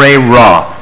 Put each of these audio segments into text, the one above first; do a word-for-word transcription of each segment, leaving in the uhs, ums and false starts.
Ray Roth.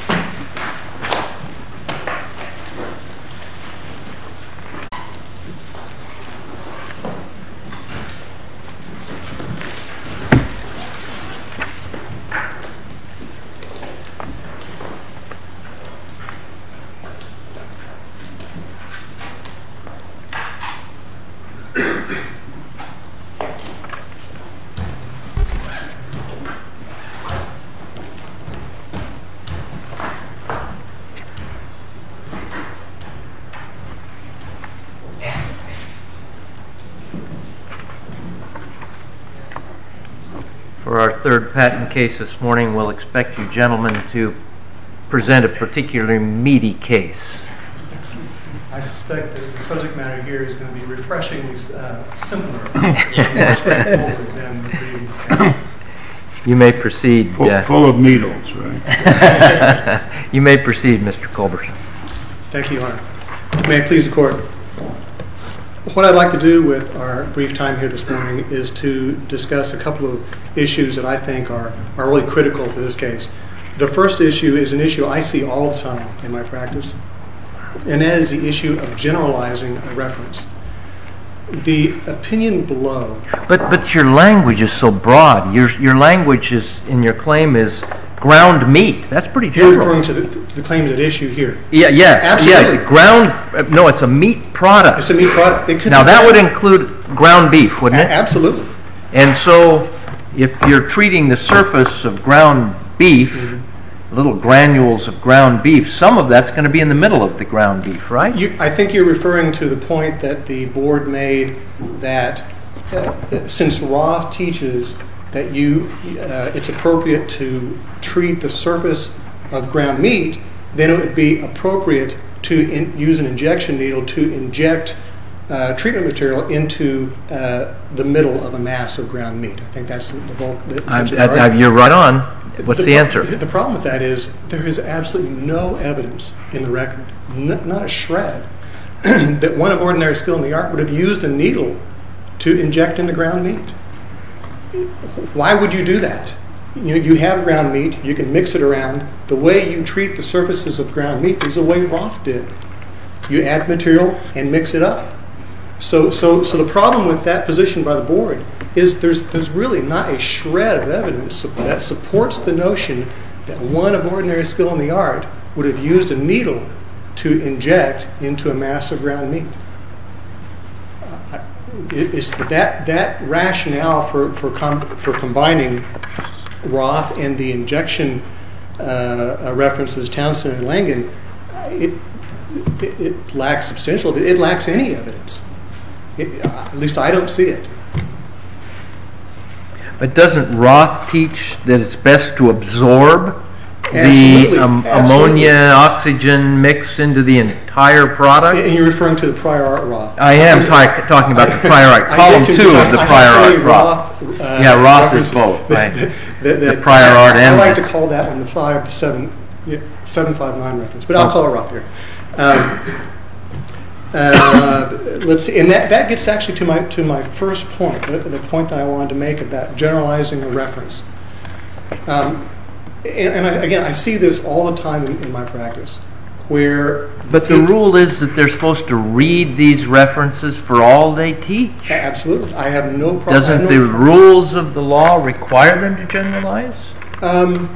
For our third patent case this morning, we'll expect you gentlemen to present a particularly meaty case. I suspect that the subject matter here is going to be refreshingly uh, simpler and more straightforward than the previous case. You may proceed. Full, uh, full of needles, right? You may proceed, Mister Culberson. Thank you, Your Honor. May it please the Court. What I'd like to do with our brief time here this morning is to discuss a couple of issues that I think are, are really critical to this case. The first issue is an issue I see all the time in my practice, and that is the issue of generalizing a reference. The opinion below... But but your language is so broad. Your your language is, in your claim, is ground meat. That's pretty general. You're referring to the, to the claims at issue here. Yeah, yeah. Absolutely. Yeah, ground... No, it's a meat product. It's a meat product. It could now, that would ground. include ground beef, wouldn't A- it? Absolutely. And so, if you're treating the surface of ground beef, mm-hmm. little granules of ground beef, some of that's going to be in the middle of the ground beef, right? You, I think you're referring to the point that the board made that uh, since Roth teaches that you, uh, it's appropriate to treat the surface of ground meat, then it would be appropriate to in, use an injection needle to inject uh, treatment material into uh, the middle of a mass of ground meat. I think that's the bulk. The, I, I, I, you're right on. What's the, the answer? The problem with that is there is absolutely no evidence in the record, n- not a shred, that one of ordinary skill in the art would have used a needle to inject into ground meat. Why would you do that? You know, you have ground meat, you can mix it around. The way you treat the surfaces of ground meat is the way Roth did. You add material and mix it up. So, so, so the problem with that position by the board is there's there's really not a shred of evidence that supports the notion that one of ordinary skill in the art would have used a needle to inject into a mass of ground meat. Uh, it, it's that that rationale for for com- for combining Roth and the injection uh, uh, references Townsend and Langen, it, it it lacks substantial. It lacks any evidence. It, uh, at least I don't see it. But doesn't Roth teach that it's best to absorb Absolutely. the um, Absolutely. ammonia, oxygen mix into the entire product? And you're referring to the prior art Roth. I am t- talking about the prior art. Column two of the prior art Roth. Roth uh, yeah, Roth is both. Right. the, the, the, the prior art I, and... I like to call that one the five seven, seven five nine reference, but I'll call it Roth here. Um, Uh, let's see, and that, that gets actually to my to my first point, the, the point that I wanted to make about generalizing a reference. Um, and and I, again, I see this all the time in, in my practice, where. But the rule is that they're supposed to read these references for all they teach. Absolutely, I have no problem. Doesn't no the problem. rules of the law require them to generalize? Um,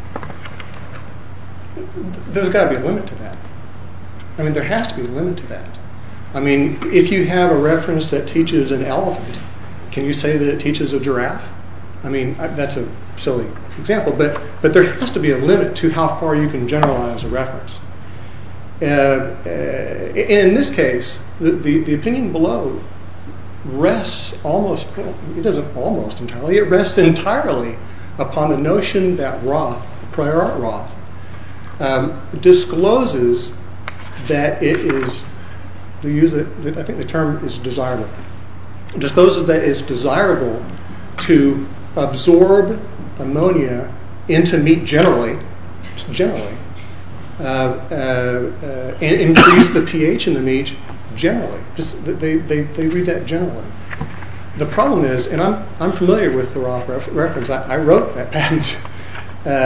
there's got to be a limit to that. I mean, there has to be a limit to that. I mean, if you have a reference that teaches an elephant, can you say that it teaches a giraffe? I mean, that's a silly example, but but there has to be a limit to how far you can generalize a reference. Uh, uh, and in this case, the, the, the opinion below rests almost, well, it doesn't almost entirely, it rests entirely upon the notion that Roth, the prior art Roth, um, discloses that it is, to use it, I think the term is desirable. Discloses that it's desirable to absorb ammonia into meat generally, generally, uh, uh, uh, and increase the pH in the meat generally. Just they, they, they read that generally. The problem is, and I'm I'm familiar with the Roth ref- reference. I, I wrote that patent. Uh,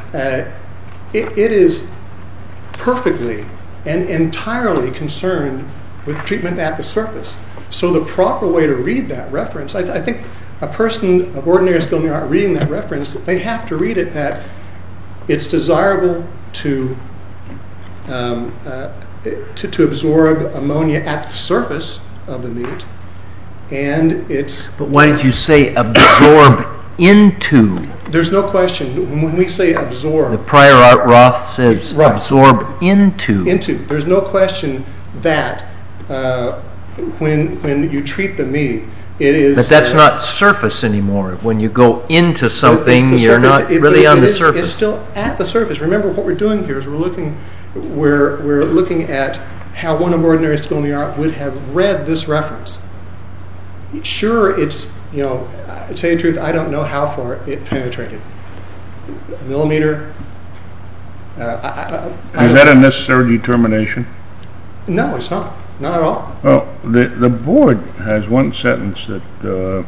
uh, it, it is perfectly and entirely concerned with treatment at the surface. So the proper way to read that reference, I, th I think a person of ordinary skill in the art reading that reference, they have to read it that it's desirable to um, uh, to, to absorb ammonia at the surface of the meat, and it's... But why did you say absorb into? There's no question. When we say absorb... The prior art Roth says right. absorb into. Into. There's no question that uh, when, when you treat the meat, it is... But that's uh, not surface anymore. When you go into it's something, the you're surface. not It- really it- on it the is- surface. It's still at the surface. Remember, what we're doing here is we're looking, we're, we're looking at how one of ordinary skill in the art would have read this reference. Sure, it's, you know, to tell you the truth, I don't know how far it penetrated. A millimeter? Uh, I, I, I Is that a necessary determination? No, it's not. Not at all. Well, the, the board has one sentence that uh,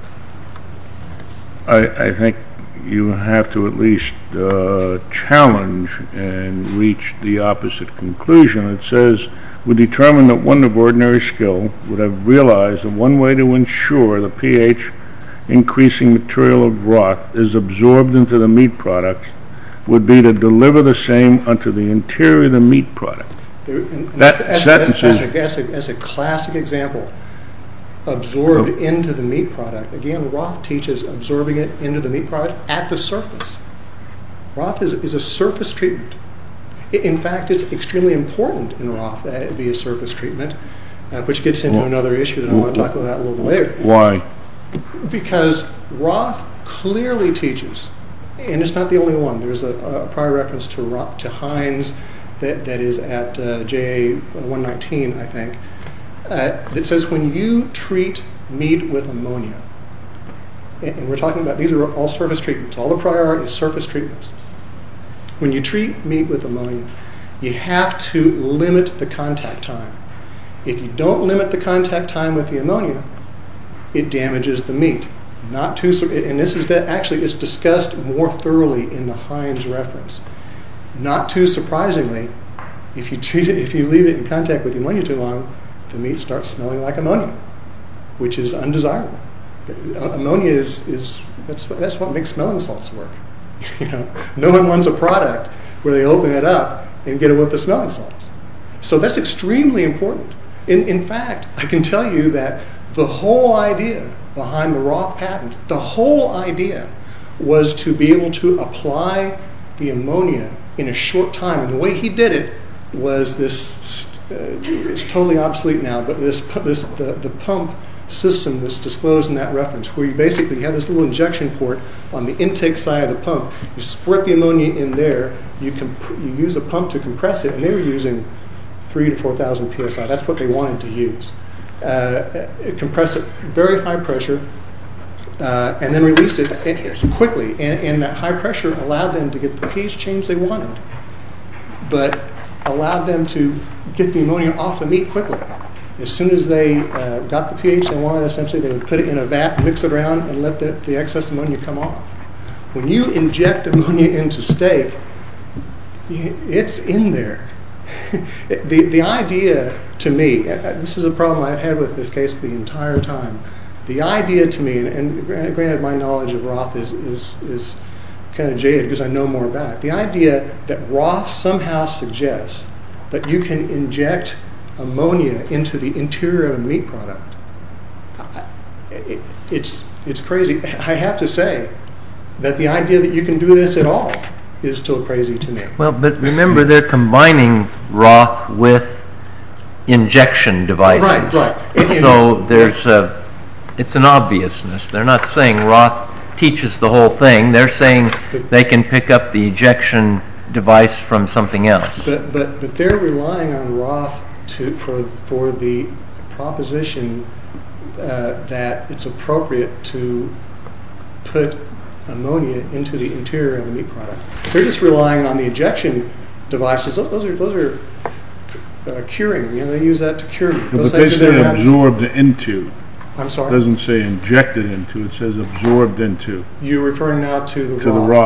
I, I think you have to at least uh, challenge and reach the opposite conclusion. It says, we determined that one of ordinary skill would have realized that one way to ensure the pH increasing material of Roth is absorbed into the meat product would be to deliver the same unto the interior of the meat product. There, and, and That that's, sentence that's, that's, is- a, that's, a, that's a classic example. Absorbed Oh. into the meat product. Again, Roth teaches absorbing it into the meat product at the surface. Roth is, is a surface treatment. I- In fact, it's extremely important in Roth that it be a surface treatment, uh, which gets into Well, another issue that I want to talk about a little bit later. Why? Because Roth clearly teaches, and it's not the only one. There's a, a prior reference to Roth, to Hines that, that is at uh, J A one nineteen, I think, uh, that says when you treat meat with ammonia, and, and we're talking about, these are all surface treatments. All the prior art is surface treatments. When you treat meat with ammonia, you have to limit the contact time. If you don't limit the contact time with the ammonia, it damages the meat. Not too, and this is that actually it's discussed more thoroughly in the Hines reference. Not too surprisingly, if you treat it, if you leave it in contact with the ammonia too long, the meat starts smelling like ammonia, which is undesirable. Ammonia is is that's that's what makes smelling salts work. You know, no one wants a product where they open it up and get a whiff of smelling salts. So that's extremely important. In in fact, I can tell you that the whole idea behind the Roth patent, the whole idea was to be able to apply the ammonia in a short time. And the way he did it was this, uh, it's totally obsolete now, but this, this the, the pump system that's disclosed in that reference, where you basically have this little injection port on the intake side of the pump. You squirt the ammonia in there, you, you use a pump to compress it, and they were using three to four thousand P S I. That's what they wanted to use. Uh, compress it very high pressure, uh, and then release it quickly. And, and that high pressure allowed them to get the pH change they wanted, but allowed them to get the ammonia off the meat quickly. As soon as they uh, got the pH they wanted, essentially they would put it in a vat, mix it around, and let the, the excess ammonia come off. When you inject ammonia into steak, it's in there. the, the idea to me, this is a problem I've had with this case the entire time. The idea to me, and, and granted my knowledge of Roth is, is, is kind of jaded because I know more about it. The idea that Roth somehow suggests that you can inject ammonia into the interior of a meat product, it, it's, it's crazy. I have to say that the idea that you can do this at all is still crazy to me. Well, but remember, they're combining Roth with injection devices. Right, right. And, and, so there's a, it's an obviousness. They're not saying Roth teaches the whole thing. They're saying they can pick up the ejection device from something else. But but but they're relying on Roth to for for the proposition uh, that it's appropriate to put ammonia into the interior of the meat product. They're just relying on the injection devices. Those, those are those are uh, curing. You know, they use that to cure meat. Those But they things that say are absorbed into. I'm It sorry. doesn't say injected into. It says absorbed into. You're referring now to the To the Roth. Roth.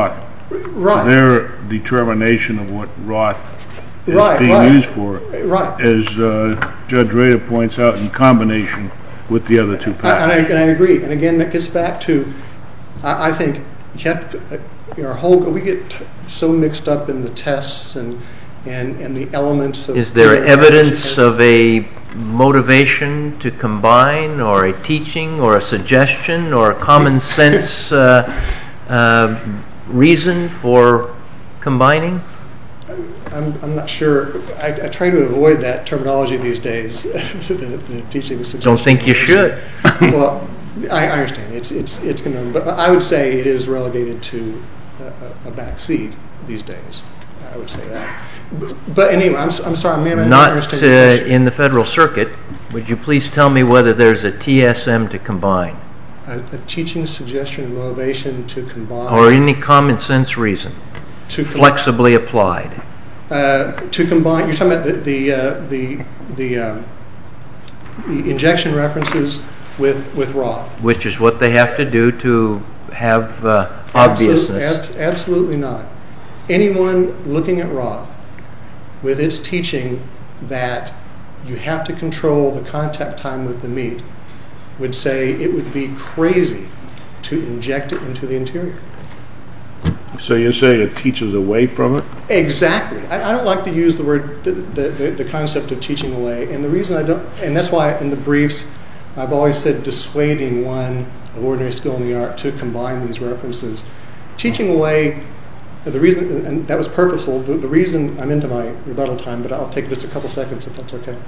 Right. their determination of what Roth is Right, being right. used for, Right. as uh, Judge Rader points out, in combination with the other two And I, patents. and I agree. And again, that gets back to, I, I think, you have to, you know, our whole, we get t- so mixed up in the tests and and, and the elements of... Is there you know, evidence of a motivation to combine, or a teaching, or a suggestion, or a common sense uh, uh, reason for combining? I'm, I'm not sure. I, I try to avoid that terminology these days, the, the teaching suggestion. Don't think you should. Well, I, I understand. It's it's it's going to, but I would say it is relegated to a, a back seat these days. I would say that. But, but anyway, I'm I'm sorry, ma'am. I don't Not understand your uh, question. in the Federal Circuit. Would you please tell me whether there's a T S M to combine, A, a teaching suggestion and motivation to combine or any common sense reason, to com- flexibly applied? uh, to combine. You're talking about the the uh, the the, um, the injection references with with Roth. Which is what they have to do to have uh, Absolute- obviousness. ab- absolutely not. Anyone looking at Roth with its teaching that you have to control the contact time with the meat would say it would be crazy to inject it into the interior. So you say it teaches away from it? Exactly. I, I don't like to use the word, the, the, the, the concept of teaching away, and the reason I don't, and that's why in the briefs I've always said dissuading one of ordinary skill in the art to combine these references. Teaching away, the reason, and that was purposeful, the, the reason I'm into my rebuttal time, but I'll take just a couple seconds if that's okay.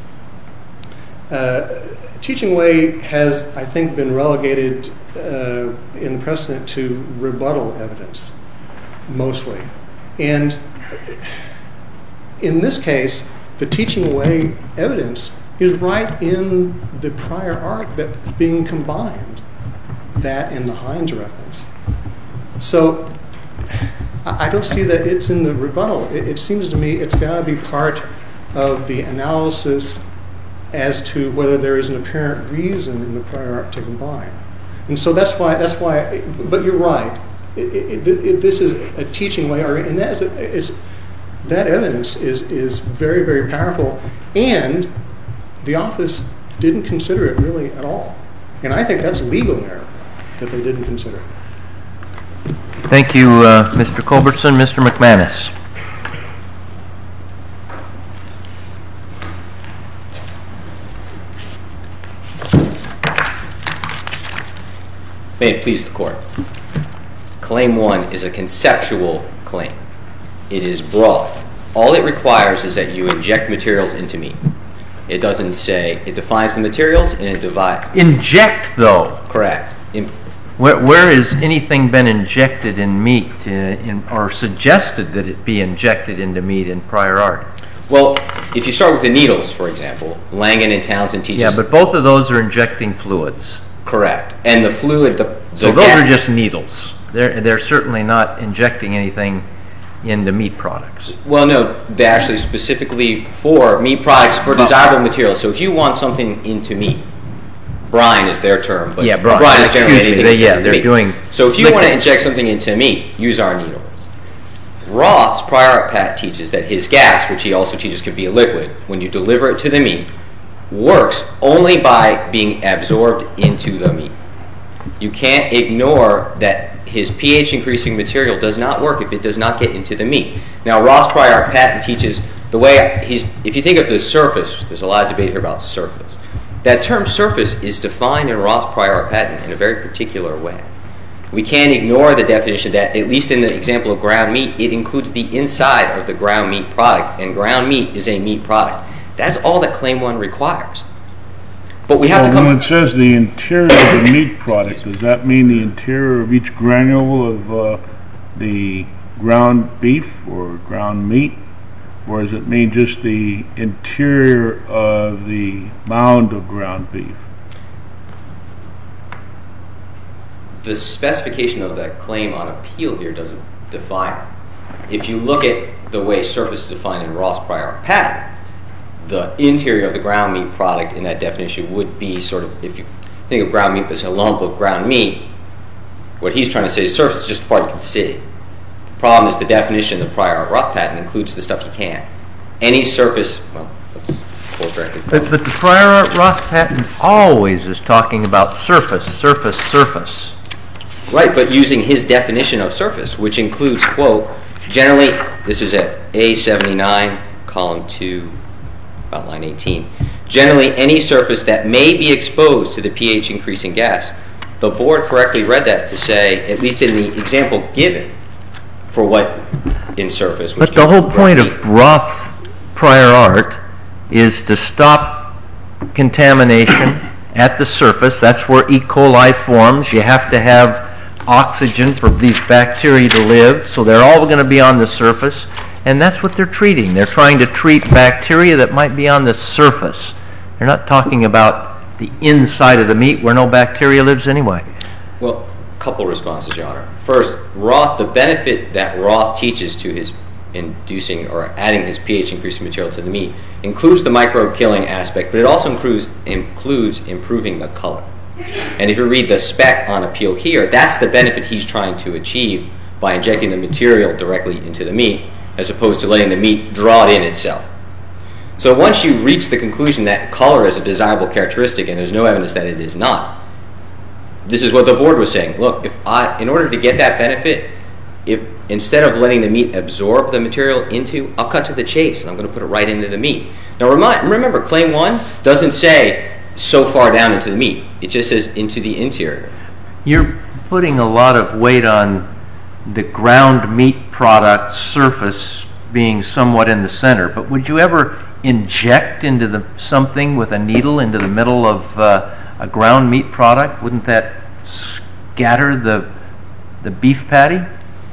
Uh, teaching away has, I think, been relegated uh, in the precedent to rebuttal evidence, mostly. And in this case, the teaching away evidence is right in the prior art that's being combined, that and the Hines reference. So I don't see that it's in the rebuttal. It, it seems to me it's got to be part of the analysis as to whether there is an apparent reason in the prior art to combine. And so that's why, that's why. But you're right. It, it, it, this is a teaching way, and that is, a, is that evidence is is very, very powerful. And the office didn't consider it really at all. And I think that's legal error that they didn't consider it. Thank you, uh, Mister Culbertson. Mister McManus. May it please the Court. Claim one is a conceptual claim. It is broad. All it requires is that you inject materials into meat. It doesn't say, it defines the materials and it divides. Inject, though. Correct. In, Where, where has anything been injected in meat, uh, in, or suggested that it be injected into meat in prior art? well, if you start with the needles, for example, Langen and Townsend teaches. Yeah, but both of those are injecting fluids. Correct. And the fluid, the, the So those ga- are just needles. They're, they're certainly not injecting anything into meat products. Well, no, they're actually specifically for meat products, for desirable materials. So if you want something into meat, brine is their term, but Yeah, brine. is generally Excuse me, anything they- into yeah, meat. they're doing So if you want to liquids. inject something into meat, use our needles. Roth's prior art patent teaches that his gas, which he also teaches could be a liquid, when you deliver it to the meat, works only by being absorbed into the meat. You can't ignore that his pH increasing material does not work if it does not get into the meat. Now, Roth's prior art patent teaches the way he's, if you think of the surface, there's a lot of debate here about surface. That term surface is defined in Roth's prior art patent in a very particular way. We can't ignore the definition that, at least in the example of ground meat, it includes the inside of the ground meat product, and ground meat is a meat product. That's all that Claim one requires. But we have Well, to come... when it says the interior of the meat product, does that mean the interior of each granule of uh, the ground beef or ground meat? Or does it mean just the interior of the mound of ground beef? The specification of that claim on appeal here doesn't define it. If you look at the way surface is defined in Roth's prior art patent, the interior of the ground meat product in that definition would be sort of, if you think of ground meat as a lump of ground meat, what he's trying to say is surface is just the part you can see. The Problem is the definition of the prior art Roth patent includes the stuff you can't. Any surface, well, let's quote directly from But, but the prior art Roth patent always is talking about surface, surface, surface. Right, but using his definition of surface, which includes, quote, generally, this is at A seventy-nine, column two, about line eighteen, generally any surface that may be exposed to the pH increasing gas. The board correctly read that to say, at least in the example given, for what in surface. Which But the whole point of Roth prior art is to stop contamination at the surface. That's where E. coli forms. You have to have oxygen for these bacteria to live, so they're all going to be on the surface, and that's what they're treating. They're trying to treat bacteria that might be on the surface. They're not talking about the inside of the meat where no bacteria lives anyway. Well, a couple responses, Your Honor. First, Roth, the benefit that Roth teaches to his inducing or adding his pH increasing material to the meat includes the microbe killing aspect, but it also includes, includes improving the color. And if you read the spec on appeal here, that's the benefit he's trying to achieve by injecting the material directly into the meat, as opposed to letting the meat draw it in itself. So once you reach the conclusion that color is a desirable characteristic, and there's no evidence that it is not, this is what the board was saying. Look, if I, in order to get that benefit, if instead of letting the meat absorb the material into, I'll cut to the chase, and I'm going to put it right into the meat. Now remind, remember, claim one doesn't say so far down into the meat. It just says into the interior. You're putting a lot of weight on the ground meat product surface being somewhat in the center, but would you ever inject into the something with a needle into the middle of uh, a ground meat product? Wouldn't that scatter the the beef patty?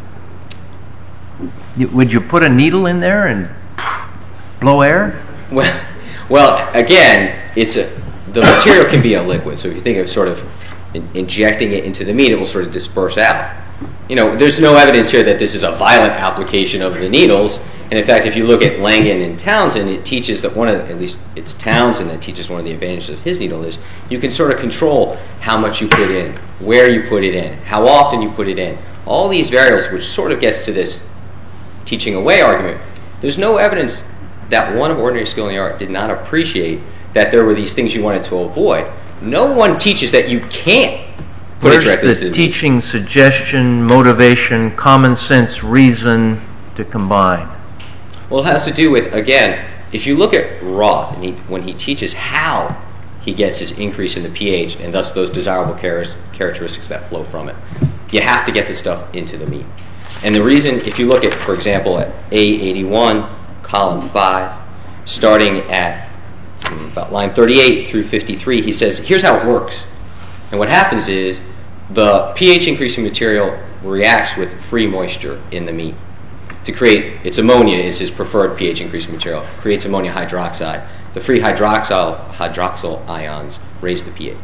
Would you put a needle in there and blow air? Well, well, again, it's a the material can be a liquid. So if you think of sort of in, injecting it into the meat, it will sort of disperse out. You know, there's no evidence here that this is a violent application of the needles. And in fact, if you look at Langen and Townsend, it teaches that one of the, at least it's Townsend that teaches one of the advantages of his needle is you can sort of control how much you put in, where you put it in, how often you put it in. All these variables, which sort of gets to this teaching away argument. There's no evidence that one of ordinary skill in the art did not appreciate that there were these things you wanted to avoid. No one teaches that you can't put Where's it directly the to the teaching, meat. suggestion, motivation, common sense, reason to combine? Well, it has to do with, again, if you look at Roth, and he, when he teaches how he gets his increase in the pH, and thus those desirable char- characteristics that flow from it, you have to get the stuff into the meat. And the reason, if you look at, for example, at A eighty-one, column five, starting at um, about line thirty-eight through fifty-three, he says, here's how it works. And what happens is the pH increasing material reacts with free moisture in the meat to create, its ammonia is his preferred pH increasing material, creates ammonia hydroxide. The free hydroxyl, hydroxyl ions raise the pH.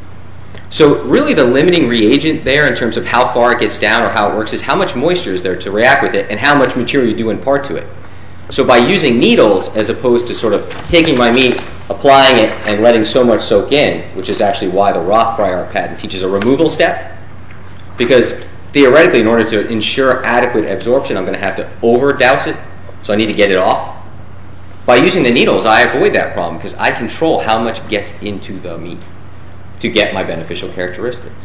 So really the limiting reagent there in terms of how far it gets down or how it works is how much moisture is there to react with it and how much material you do impart to it. So by using needles as opposed to sort of taking my meat, applying it, and letting so much soak in, which is actually why the Roth prior art patent teaches a removal step, because theoretically in order to ensure adequate absorption I'm going to have to over-douse it, so I need to get it off. By using the needles I avoid that problem because I control how much gets into the meat to get my beneficial characteristics.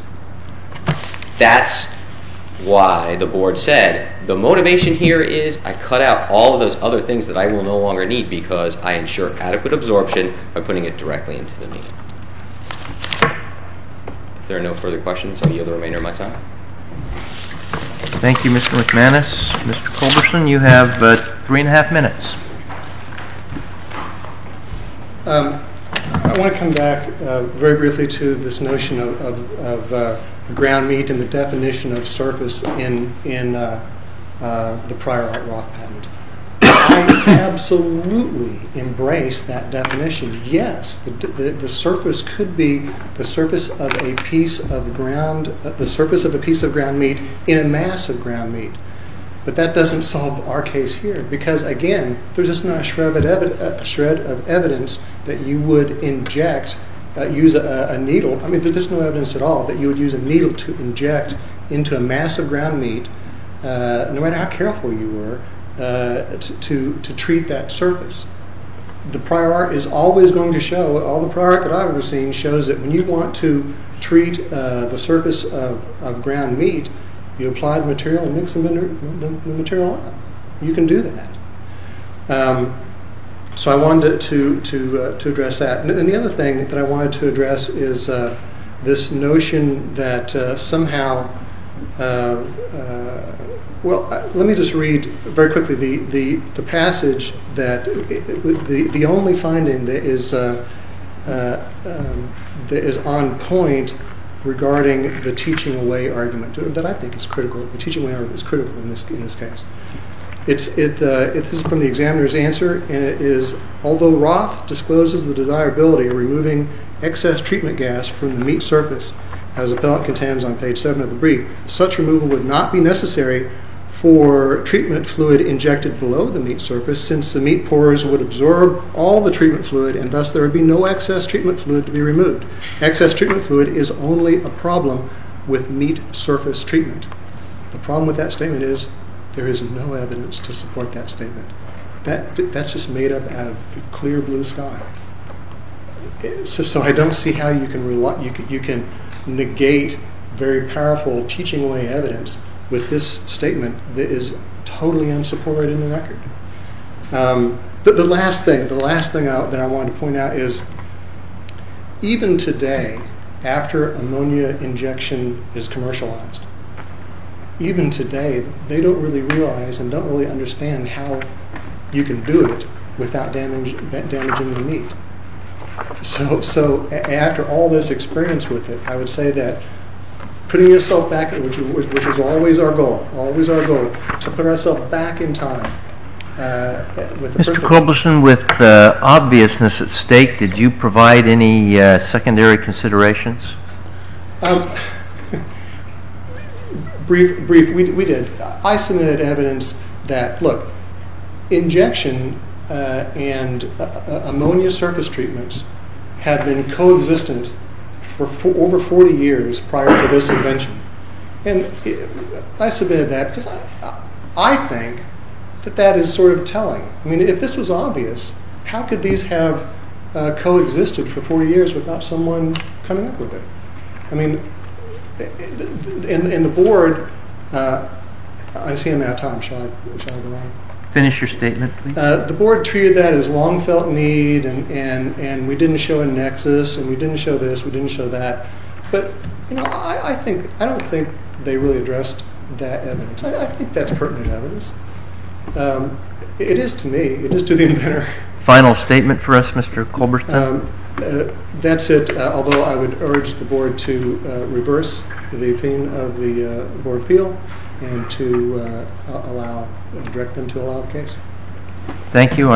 That's why the board said the motivation here is I cut out all of those other things that I will no longer need because I ensure adequate absorption by putting it directly into the meat. If there are no further questions, I'll yield the remainder of my time. Thank you, Mister McManus. Mister Culberson, you have uh, three and a half minutes. Um, I want to come back uh, very briefly to this notion of, of, of uh, the ground meat and the definition of surface in, in uh, uh, the prior art Roth patent. I absolutely embrace that definition. Yes, the, the, the surface could be the surface of a piece of ground, uh, the surface of a piece of ground meat in a mass of ground meat. But that doesn't solve our case here because, again, there's just not a shred of, evi- a shred of evidence that you would inject, uh, use a, a needle. I mean, there's no evidence at all that you would use a needle to inject into a mass of ground meat uh, no matter how careful you were, uh, to, to, to treat that surface. The prior art is always going to show, all the prior art that I've ever seen shows that when you want to treat uh, the surface of, of ground meat, you apply the material and mix the, the, the material up. You can do that. Um, so I wanted to, to, uh, to address that. And, and the other thing that I wanted to address is uh, this notion that uh, somehow, uh, uh, well, uh, let me just read very quickly the, the, the passage that, it, it, the, the only finding that is, uh, uh, um, that is on point regarding the teaching away argument that I think is critical. The teaching away argument is critical in this, in this case. It's, it, uh, it, this is from the examiner's answer, and it is, although Roth discloses the desirability of removing excess treatment gas from the meat surface, as appellant contends on page seven of the brief, such removal would not be necessary for treatment fluid injected below the meat surface, since the meat pores would absorb all the treatment fluid, and thus there would be no excess treatment fluid to be removed. Excess treatment fluid is only a problem with meat surface treatment. The problem with that statement is there is no evidence to support that statement. That, that's just made up out of the clear blue sky. So, so I don't see how you can, rely, you can you can negate very powerful teaching away evidence with this statement that is totally unsupported in the record. Um, the, the last thing, the last thing I, that I wanted to point out is, even today, after ammonia injection is commercialized, even today, they don't really realize and don't really understand how you can do it without damage, damaging the meat. So, so after all this experience with it, I would say that putting yourself back, which, which, which is always our goal, always our goal, to put ourselves back in time. Uh, with the Mister perfect- Culberson, with uh, obviousness at stake, did you provide any uh, secondary considerations? Um, brief, brief. We, we did. I submitted evidence that, look, injection uh, and uh, uh, ammonia surface treatments have been coexistent for, for over forty years prior to this invention. And it, I submitted that because I, I think that that is sort of telling. I mean, if this was obvious, how could these have uh, coexisted for forty years without someone coming up with it? I mean, in, in the board, uh, I see I'm out of time. Shall I, shall I go on? Finish your statement, please. Uh, the board treated that as long felt need, and, and, and we didn't show a nexus, and we didn't show this, we didn't show that. But you know, I, I think I don't think they really addressed that evidence. I, I think that's pertinent evidence. Um, it is to me. It is to the inventor. Final statement for us, Mister Culberson. Um, uh, that's it. Uh, although I would urge the board to uh, reverse the opinion of the uh, Board of Appeal and to uh, allow uh, direct them to allow the case. Thank you.